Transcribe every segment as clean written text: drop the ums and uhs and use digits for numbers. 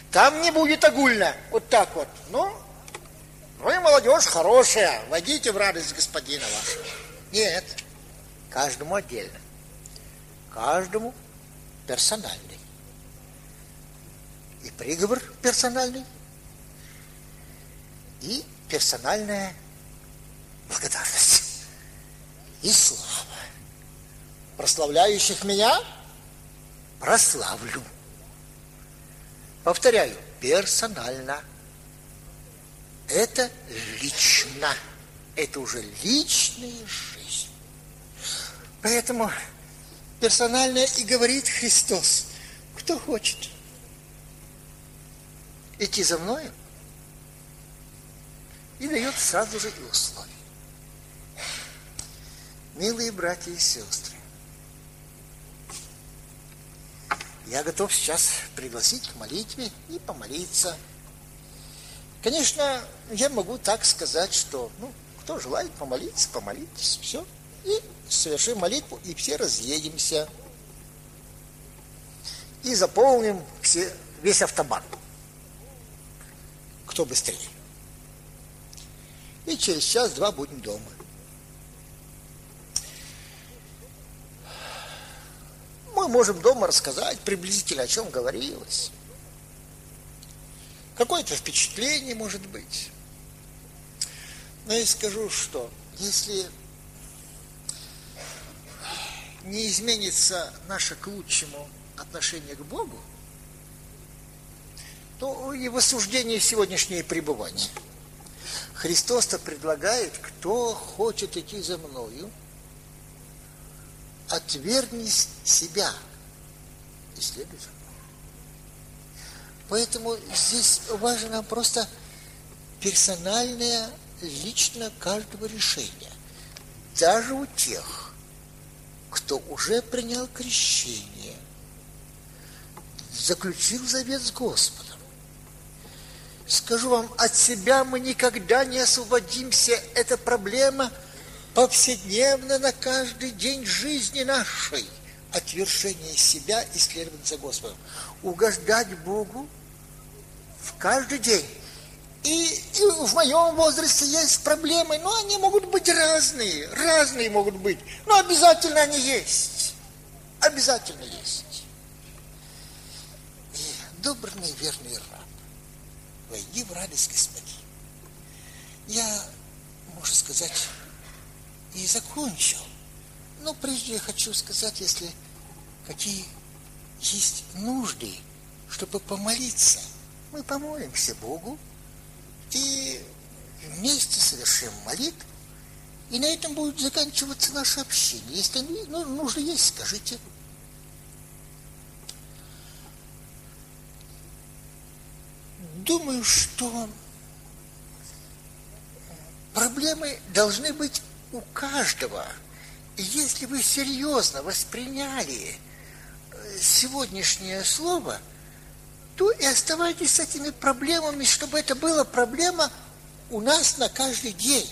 Там не будет огульно, вот так вот. Ну, вы, молодежь, хорошая, войдите в радость господина вашего. Нет, каждому отдельно, каждому персональный. И приговор персональный, и персональная благодарность, и слава. Прославляющих меня прославлю. Повторяю, персонально. Это лично. Это уже личная жизнь. Поэтому персонально и говорит Христос: кто хочет идти за мною, и дает сразу же и условия. Милые братья и сестры, я готов сейчас пригласить к молитве и помолиться. Конечно, я могу так сказать, что, кто желает помолиться, помолитесь, все. И совершим молитву, и все разъедемся. И заполним весь автобан. Кто быстрее. И через час-два будем дома. Мы можем дома рассказать приблизительно, о чем говорилось. Какое-то впечатление может быть. Но я скажу, что если не изменится наше к лучшему отношение к Богу, то и в осуждении сегодняшнее пребывание. Христос-то предлагает: кто хочет идти за мною, отвергни себя и следуй за мной. Поэтому здесь важно просто персональное, лично каждого решения. Даже у тех, кто уже принял крещение, заключил завет с Господом. Скажу вам, от себя мы никогда не освободимся. Это проблема повседневно на каждый день жизни нашей. Отвержение себя и следовать за Господом. Угождать Богу в каждый день. И в моем возрасте есть проблемы, но они могут быть разные могут быть, но обязательно они есть. Обязательно есть. И добрый, верный раб, войди в радость Господи. Я, можно сказать, и закончил. Но прежде я хочу сказать, если какие есть нужды, чтобы помолиться, мы помолимся Богу и вместе совершим молитву, и на этом будет заканчиваться наше общение. Если нужды есть, скажите. Думаю, что проблемы должны быть у каждого. И если вы серьезно восприняли сегодняшнее слово, то и оставайтесь с этими проблемами, чтобы это была проблема у нас на каждый день.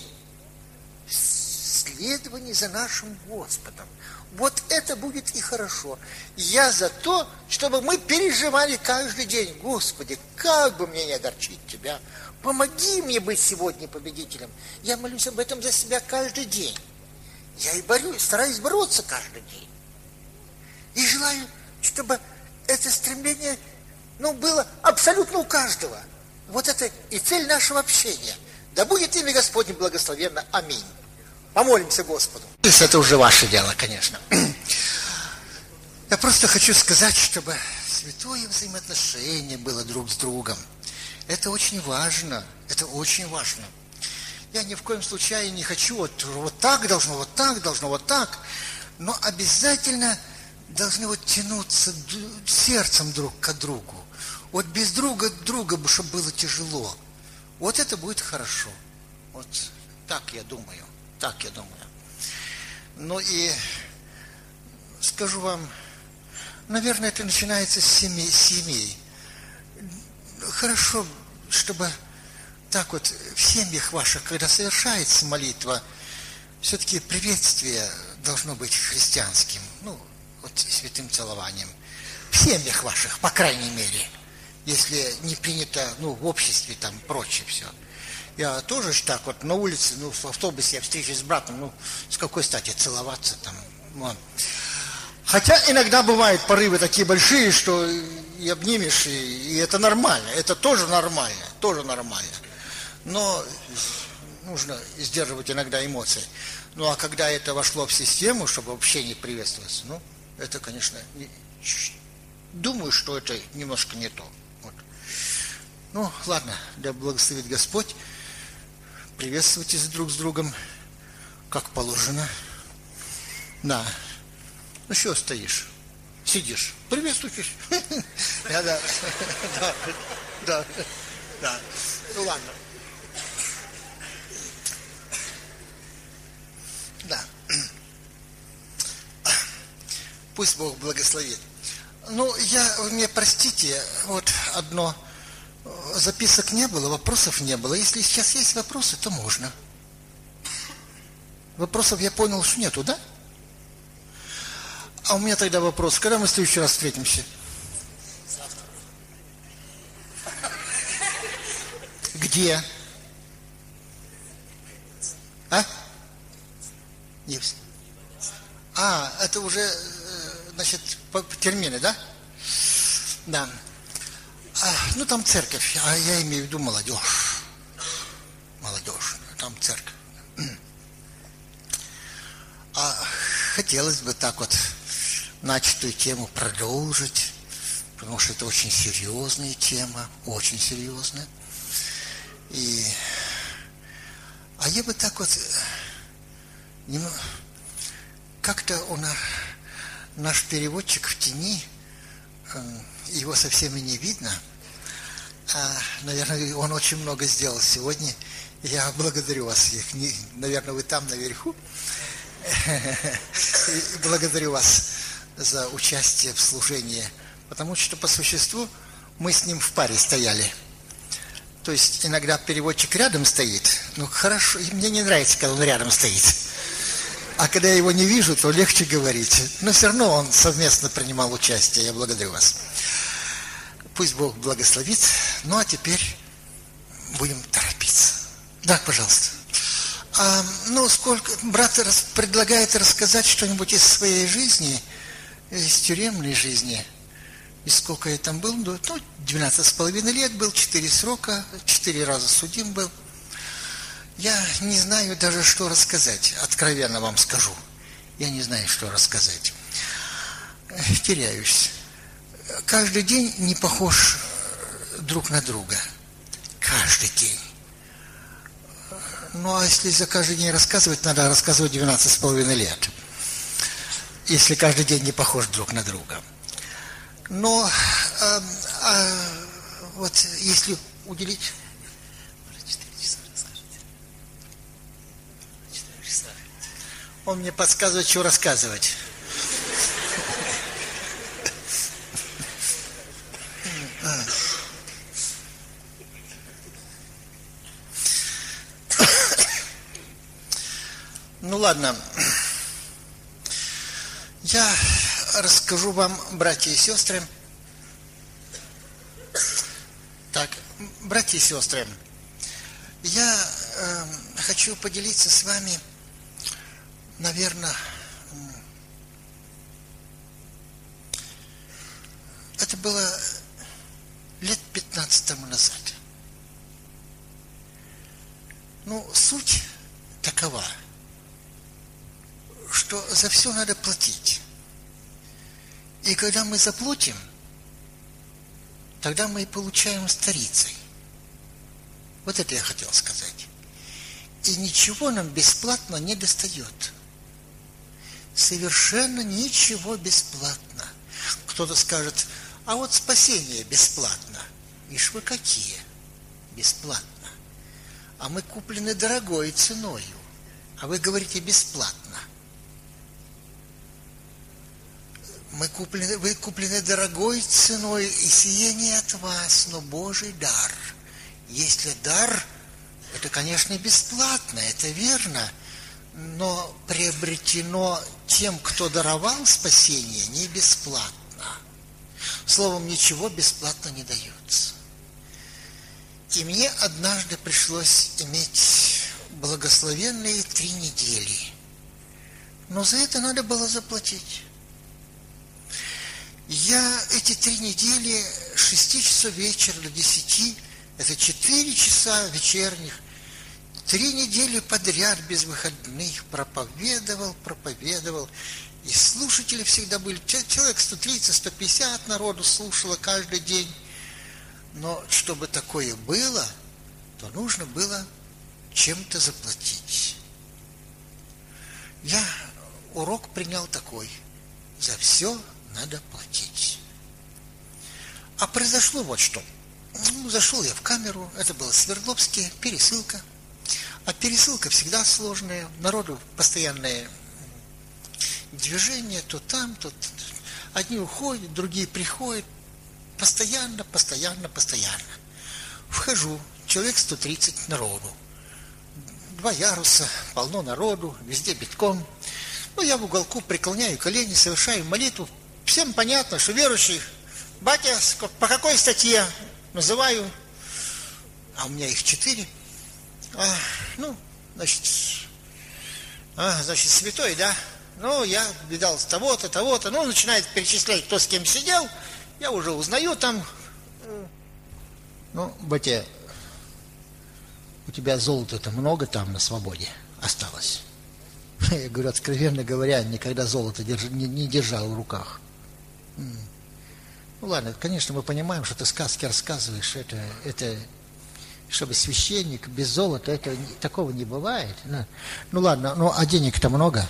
Следование за нашим Господом. Вот это будет и хорошо. Я за то, чтобы мы переживали каждый день: Господи, как бы мне не огорчить Тебя, помоги мне быть сегодня победителем. Я молюсь об этом за себя каждый день. Я и стараюсь бороться каждый день. И желаю, чтобы это стремление, было абсолютно у каждого. Вот это и цель нашего общения. Да будет имя Господне благословенно. Аминь. Помолимся Господу. Это уже ваше дело, конечно. Я просто хочу сказать, чтобы святое взаимоотношение было друг с другом. Это очень важно. Это очень важно. Я ни в коем случае не хочу, вот так должно, вот так должно, вот так. Но обязательно должны тянуться сердцем друг к другу. Вот без друга, чтобы было тяжело. Вот это будет хорошо. Вот так я думаю. Так я думаю. Ну и скажу вам, наверное, это начинается с семей. Хорошо, чтобы так вот в семьях ваших, когда совершается молитва, все-таки приветствие должно быть христианским, святым целованием. В семьях ваших, по крайней мере. если не принято, в обществе там прочее все. Я тоже так вот на улице, в автобусе я встречусь с братом, с какой стати целоваться там, вон. Хотя иногда бывают порывы такие большие, что и обнимешь, и это нормально, это тоже нормально. Но нужно сдерживать иногда эмоции. А когда это вошло в систему, чтобы вообще не приветствоваться, это, конечно, думаю, что это немножко не то. Вот. Ладно, да благословит Господь. Приветствуйтесь друг с другом, как положено. Да. Что стоишь? Сидишь. Приветствуйтесь. Да. Ладно. Да. Пусть Бог благословит. Вы меня простите, вот одно. Записок не было, вопросов не было. Если сейчас есть вопросы, то можно. Вопросов я понял, что нету, да? А у меня тогда вопрос. Когда мы в следующий раз встретимся? Где? Невский. Это уже, значит, термины, да? Да. Там церковь, я имею в виду молодежь. Там церковь. Хотелось бы так вот начатую тему продолжить, потому что это очень серьезная тема, очень серьезная. Я бы так вот как-то наш переводчик в тени, его совсем и не видно. Наверное, он очень много сделал сегодня. Я благодарю вас. Наверное, вы там наверху. И благодарю вас за участие в служении. Потому что по существу мы с ним в паре стояли. То есть иногда переводчик рядом стоит. Хорошо, и мне не нравится, когда он рядом стоит. А когда я его не вижу, то легче говорить. Но все равно он совместно принимал участие. Я благодарю вас. Пусть Бог благословит. А теперь будем торопиться. Да, пожалуйста. Сколько брат предлагает рассказать что-нибудь из своей жизни, из тюремной жизни. И сколько я там был? 12,5 лет был, 4 срока, 4 раза судим был. Я не знаю даже, что рассказать. Откровенно вам скажу. Я не знаю, что рассказать. Теряюсь. Каждый день не похож друг на друга. Каждый день. Если за каждый день рассказывать, надо рассказывать 12,5 лет. Если каждый день не похож друг на друга. Вот если уделить... 4 часа расскажите. 4 часа. Он мне подсказывает, что рассказывать. Ладно. Я расскажу вам, братья и сестры. Так, братья и сестры, я хочу поделиться с вами, наверное, это было лет 15 тому назад. Суть такова, что за все надо платить. И когда мы заплатим, тогда мы и получаем старицей. Вот это я хотел сказать. И ничего нам бесплатно не достает. Совершенно ничего бесплатно. Кто-то скажет, а вот спасение бесплатно. Ишь вы какие? Бесплатно. А мы куплены дорогой ценою. А вы говорите бесплатно. Вы куплены дорогой ценой, и сие не от вас, но Божий дар. Если дар, это, конечно, бесплатно, это верно, но приобретено тем, кто даровал спасение, не бесплатно. Словом, ничего бесплатно не дается. И мне однажды пришлось иметь благословенные 3 недели. Но за это надо было заплатить. Я эти 3 недели с 6 часов вечера до 10, это 4 часа вечерних, 3 недели подряд без выходных проповедовал. И слушатели всегда были, человек 130-150 народу слушало каждый день. Но чтобы такое было, то нужно было чем-то заплатить. Я урок принял такой: за все надо платить. А произошло вот что. Зашел я в камеру, это было в Свердловске, пересылка. А пересылка всегда сложная, народу постоянное движение, то там, то одни уходят, другие приходят. Постоянно. Вхожу, человек 130 народу. 2 яруса, полно народу, везде битком. Я в уголку преклоняю колени, совершаю молитву. Всем понятно, что верующий, батя, по какой статье называю, а у меня их 4. Значит, святой, да? Я видал того-то. Начинает перечислять, кто с кем сидел. Я уже узнаю там. Батя, у тебя золота-то много там на свободе осталось? Я говорю, откровенно говоря, никогда золото не держал в руках. Ладно, конечно, мы понимаем, что ты сказки рассказываешь. Это чтобы священник без золота, такого не бывает. Ладно, а денег-то много?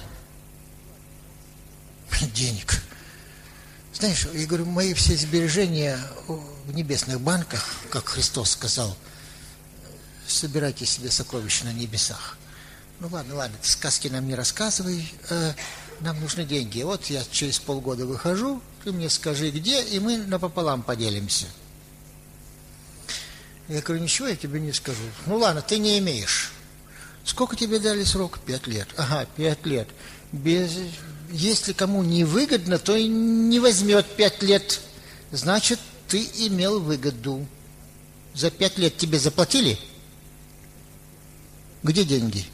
Денег. Знаешь, я говорю, мои все сбережения в небесных банках, как Христос сказал, собирайте себе сокровища на небесах. Ладно, ты сказки нам не рассказывай, нам нужны деньги. Вот я через полгода выхожу, ты мне скажи где, и мы напополам поделимся. Я говорю, ничего я тебе не скажу. Ладно, ты не имеешь. Сколько тебе дали срок? 5 лет. Ага, 5 лет. Если кому не выгодно, то и не возьмет 5 лет. Значит, ты имел выгоду. За 5 лет тебе заплатили? Где деньги?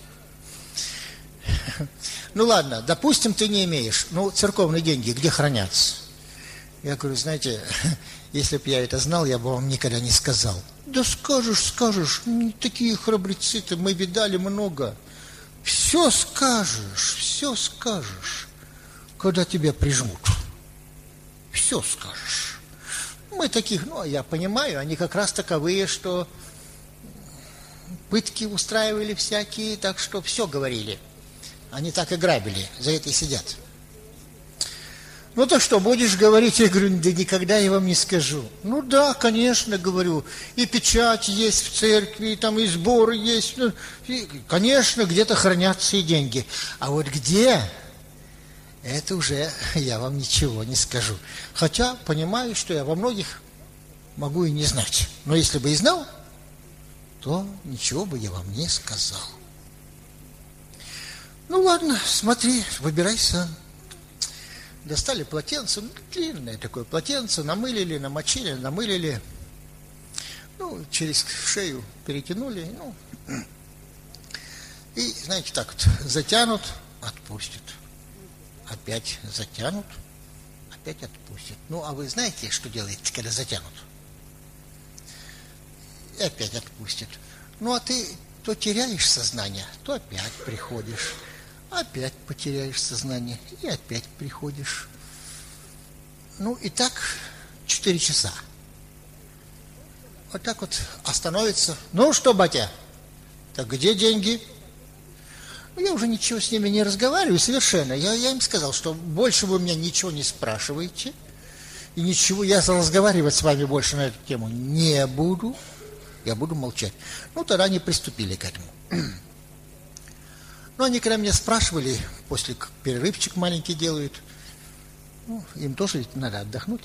Ладно, допустим, ты не имеешь. Церковные деньги где хранятся? Я говорю, знаете, если бы я это знал, я бы вам никогда не сказал. Да скажешь, такие храбрецы-то мы видали много. Все скажешь, когда тебя прижмут. Все скажешь. Мы таких, я понимаю, они как раз таковые, что пытки устраивали всякие, так что все говорили. Они так и грабили, за это и сидят. То что, будешь говорить? Я говорю, да никогда я вам не скажу. Да, конечно, говорю, и печать есть в церкви, и там и сборы есть. Конечно, где-то хранятся и деньги. А вот где, это уже я вам ничего не скажу. Хотя понимаю, что я во многих могу и не знать. Но если бы и знал, то ничего бы я вам не сказал. Ладно, смотри, выбирай сам. Достали полотенце, длинное такое полотенце, намылили, намочили, намылили, через шею перетянули, и, знаете, так вот, затянут, отпустят, опять затянут, опять отпустят. А вы знаете, что делаете, когда затянут? И опять отпустят. А ты то теряешь сознание, то опять приходишь. Опять потеряешь сознание и опять приходишь. И так 4 часа. Вот так вот остановится. Что, батя? Так где деньги? Я уже ничего с ними не разговариваю совершенно. Я им сказал, что больше вы меня ничего не спрашиваете. И ничего, я разговаривать с вами больше на эту тему не буду. Я буду молчать. Тогда они приступили к этому. Они когда меня спрашивали, после перерывчик маленький делают, им тоже ведь надо отдохнуть.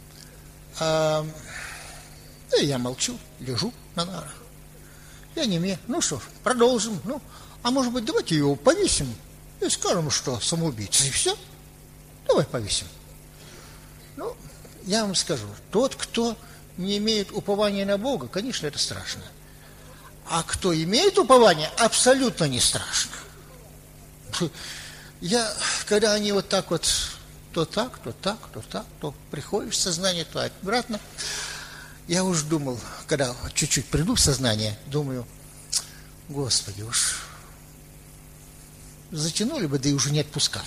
Я молчу, лежу на нарах. Я не имею. Что, продолжим. А может быть, давайте его повесим и скажем, что самоубийца. И все. Давай повесим. я вам скажу, тот, кто не имеет упования на Бога, конечно, это страшно. А кто имеет упование, абсолютно не страшно. Когда они вот так вот, то так, то так, то так, то приходишь в сознание, то обратно, я уж думал, когда чуть-чуть приду в сознание, думаю, Господи, уж затянули бы, да и уже не отпускали.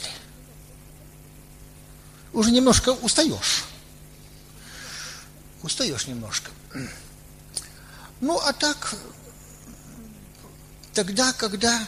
Уже немножко устаешь. Устаешь немножко. Ну, а так, тогда, когда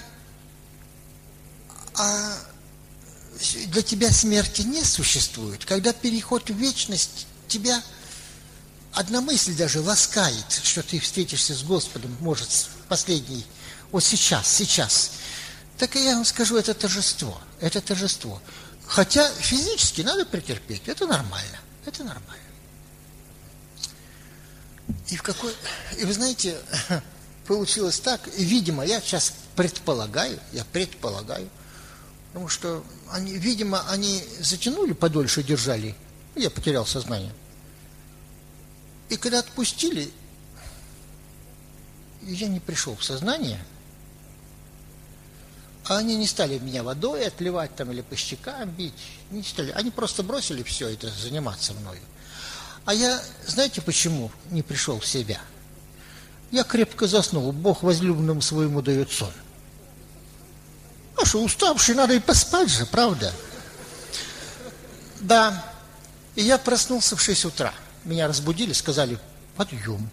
для тебя смерти не существует, когда переход в вечность тебя, одна мысль даже ласкает, что ты встретишься с Господом, может, последний, вот сейчас. Так и я вам скажу, это торжество. Хотя физически надо претерпеть, это нормально. И вы знаете, получилось так, видимо, я сейчас предполагаю, потому что они затянули, подольше держали, я потерял сознание. И когда отпустили, я не пришел в сознание, а они не стали меня водой отливать там или по щекам бить, не стали. Они просто бросили все это заниматься мною. А я, знаете, почему не пришел в себя? Я крепко заснул, Бог возлюбленному своему дает сон. А что, уставший, надо и поспать же, правда? Да. И я проснулся в 6 утра. Меня разбудили, сказали, подъем.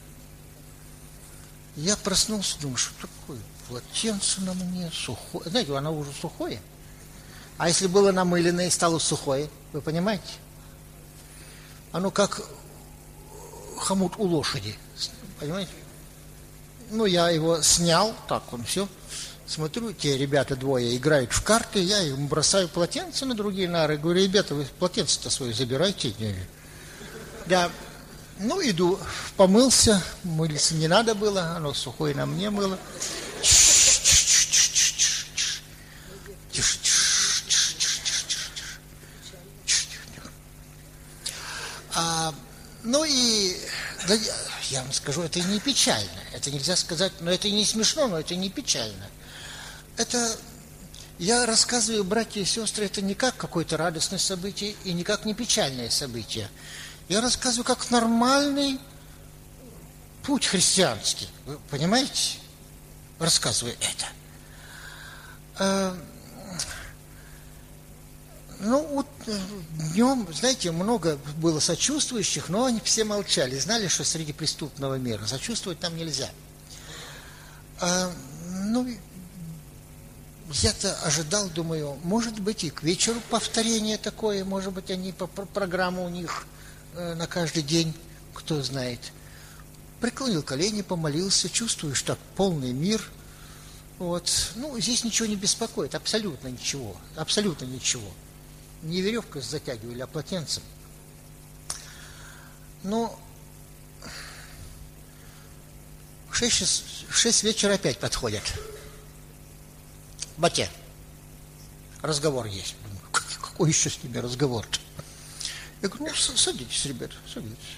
Я проснулся, думаю, что такое? Полотенце на мне сухое. Знаете, оно уже сухое. А если было намыленное и стало сухое, вы понимаете? Оно как хомут у лошади. Понимаете? Ну, я его снял, так он все. Смотрю, те ребята двое играют в карты, я им бросаю полотенце на другие нары. Говорю, ребята, вы полотенце-то свое забирайте. Да. Ну, иду, помылся, мыться не надо было, оно сухое на мне мыло. Ну и да, я вам скажу, это не печально. Это нельзя сказать, но это не смешно, но это не печально. Это, я рассказываю, братья и сестры, это не как какое-то радостное событие и не как не печальное событие. Я рассказываю как нормальный путь христианский. Вы понимаете? Рассказываю это. Ну, вот днем, знаете, много было сочувствующих, но они все молчали, знали, что среди преступного мира сочувствовать нам нельзя. Ну, я-то ожидал, думаю, может быть, и к вечеру повторение такое, может быть, они по программу у них на каждый день, кто знает. Преклонил колени, помолился, чувствую, что полный мир. Вот. Ну, здесь ничего не беспокоит, абсолютно ничего. Не веревкой затягивали, а полотенцем. Но в 6 вечера опять подходят. Батя, разговор есть. Думаю, какой еще с ними разговор-то? Я говорю, ну, садитесь, ребята, садитесь.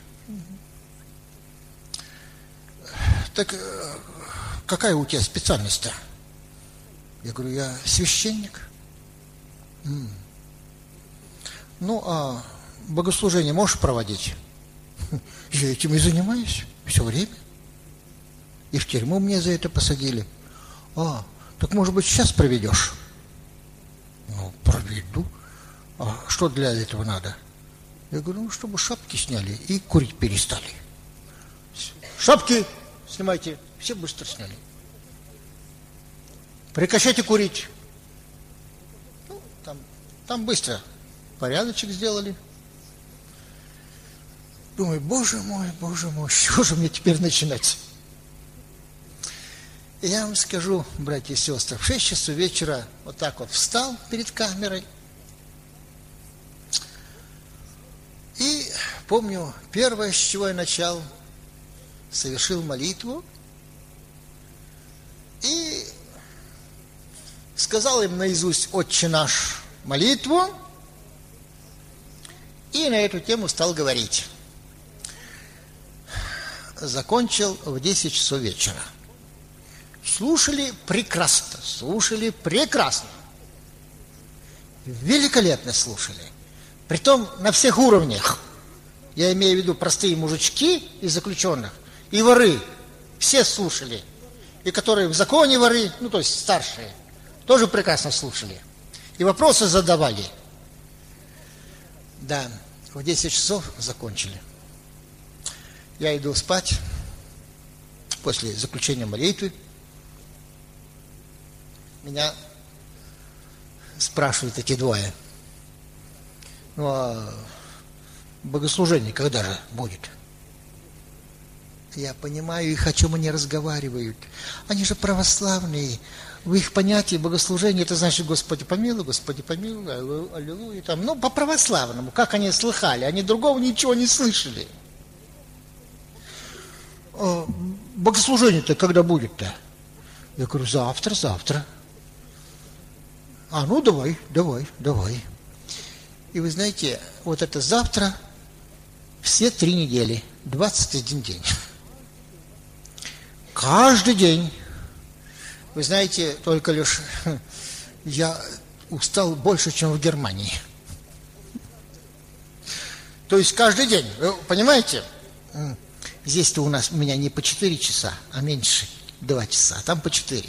Так какая у тебя специальность-то? Я говорю, я священник. Ну, а богослужение можешь проводить? Я этим и занимаюсь все время. И в тюрьму меня за это посадили. Так может быть сейчас проведешь? Ну, проведу. А что для этого надо? Я говорю, ну, чтобы шапки сняли и курить перестали. Шапки снимайте. Все быстро сняли. Прекращайте курить. Ну, там быстро порядочек сделали. Думаю, боже мой, что же мне теперь начинать? И я вам скажу, братья и сестры, в 6 часов вечера вот так вот встал перед камерой. И помню, первое, с чего я начал, совершил молитву и сказал им наизусть «Отче наш» молитву И на эту тему стал говорить. Закончил в 10 часов вечера. Слушали прекрасно, великолепно слушали. Притом на всех уровнях. Я имею в виду простые мужички из заключенных и воры. Все слушали. И которые в законе воры, ну то есть старшие, тоже прекрасно слушали. И вопросы задавали. Да, в 10 часов закончили. Я иду спать после заключения молитвы. Меня спрашивают эти двое. Ну, а богослужение когда же будет? Я понимаю их, о чем они разговаривают. Они же православные. В их понятии богослужение, это значит Господи помилуй, аллилуйя. Там, ну, по-православному, как они слыхали. Они другого ничего не слышали. Богослужение-то когда будет-то? Я говорю, завтра. Ну давай. И вы знаете, вот это завтра все 3 недели, 21 день. Каждый день. Вы знаете, только лишь я устал больше, чем в Германии. То есть каждый день, вы понимаете? Здесь-то у меня не по 4 часа, а меньше 2 часа, а там по 4.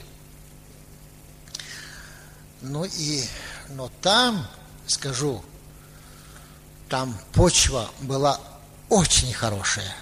Но там, скажу, там почва была очень хорошая.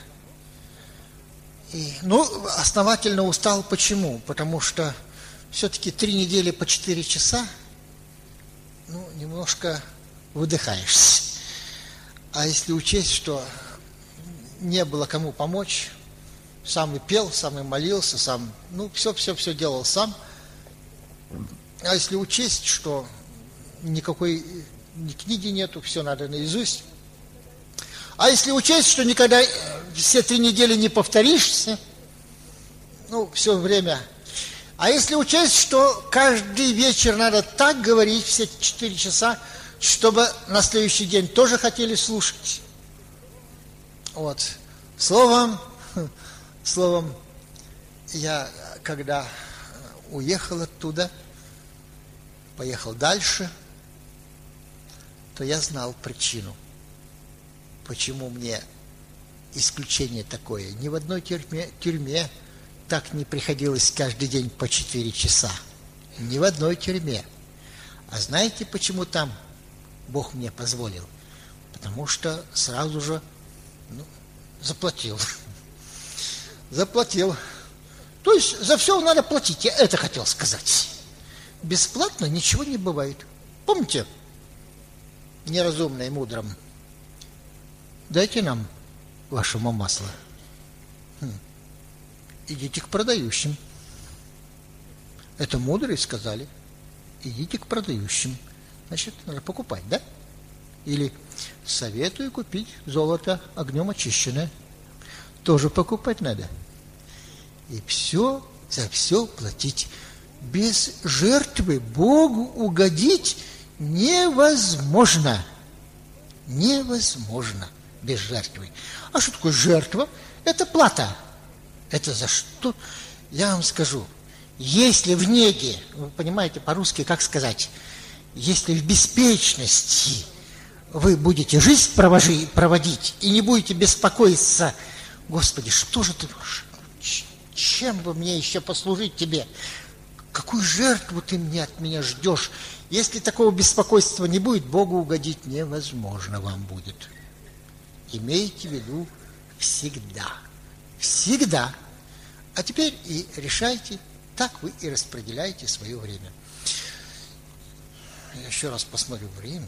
И, основательно устал. Почему? Потому что все-таки 3 недели по 4 часа, немножко выдыхаешься. А если учесть, что не было кому помочь, сам и пел, сам и молился, сам, все делал сам. А если учесть, что никакой ни книги нету, все надо наизусть. А если учесть, что никогда все 3 недели не повторишься, все время. А если учесть, что каждый вечер надо так говорить, все 4 часа, чтобы на следующий день тоже хотели слушать. Вот. Словом, я когда уехал оттуда, поехал дальше, то я знал причину, почему мне исключение такое. Ни в одной тюрьме так не приходилось каждый день по 4 часа. Ни в одной тюрьме. А знаете, почему там Бог мне позволил? Потому что сразу же заплатил. Заплатил. То есть за все надо платить. Я это хотел сказать. Бесплатно ничего не бывает. Помните? Неразумно и мудрым. Дайте нам вашему масло. Идите к продающим. Это мудрые сказали. Идите к продающим. Значит, надо покупать, да? Или советую купить золото огнем очищенное. Тоже покупать надо. И все за все платить. Без жертвы Богу угодить невозможно. Невозможно без жертвы. А что такое жертва? Это плата. Это за что? Я вам скажу. Если в неге, вы понимаете по-русски, как сказать, если в беспечности вы будете жизнь проводить и не будете беспокоиться, Господи, что же ты, чем бы мне еще послужить тебе? Какую жертву ты от меня ждешь? Если такого беспокойства не будет, Богу угодить невозможно вам будет. Имейте в виду всегда. Всегда. А теперь и решайте, так вы и распределяете свое время. Я еще раз посмотрю время.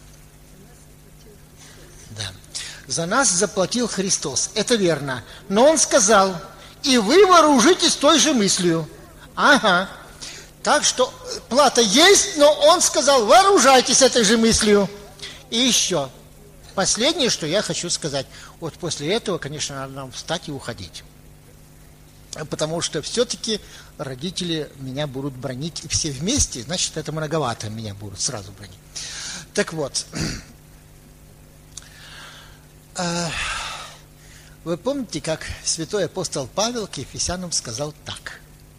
Да. За нас заплатил Христос. Это верно. Но Он сказал, и вы вооружитесь той же мыслью. Ага. Так что плата есть, но Он сказал, вооружайтесь этой же мыслью. И еще. Последнее, что я хочу сказать. Вот после этого, конечно, надо нам встать и уходить. Потому что все-таки родители меня будут бранить, и все вместе, значит, это многовато, меня будут сразу бранить. Так вот, Вы помните, как святой апостол Павел к Ефесянам сказал так: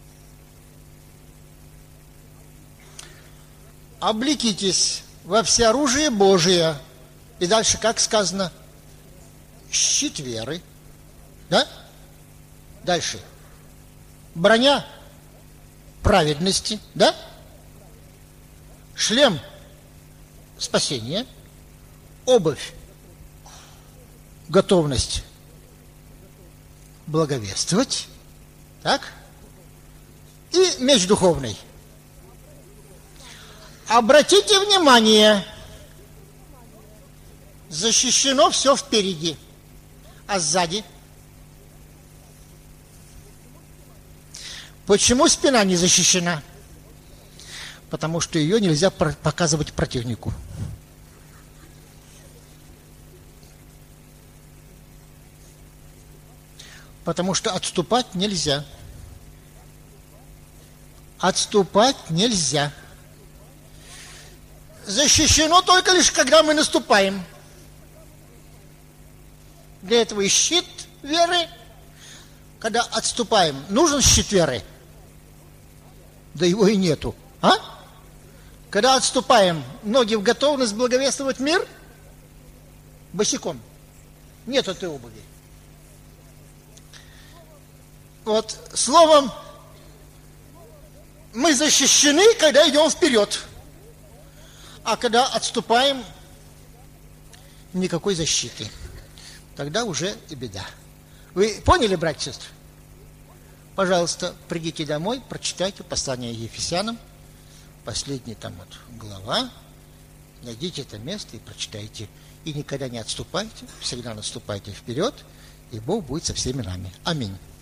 облекитесь во всеоружие Божие. И дальше, как сказано, щит веры. Да? Дальше. Броня праведности. Да? Шлем спасения. Обувь. Готовность благовествовать. Так? И меч духовный. Обратите внимание, защищено все впереди, а сзади? Почему спина не защищена? Потому что ее нельзя показывать противнику. Потому что отступать нельзя. Отступать нельзя. Защищено только лишь, когда мы наступаем. Для этого и щит веры. Когда отступаем, нужен щит веры? Да его и нету. А? Когда отступаем, ноги в готовность благовествовать мир? Босиком. Нет этой обуви. Вот, словом, мы защищены, когда идем вперед. А когда отступаем, никакой защиты. Тогда уже и беда. Вы поняли, братья и сестры? Пожалуйста, придите домой, прочитайте послание Ефесянам, последняя там вот глава, найдите это место и прочитайте. И никогда не отступайте, всегда наступайте вперед, и Бог будет со всеми нами. Аминь.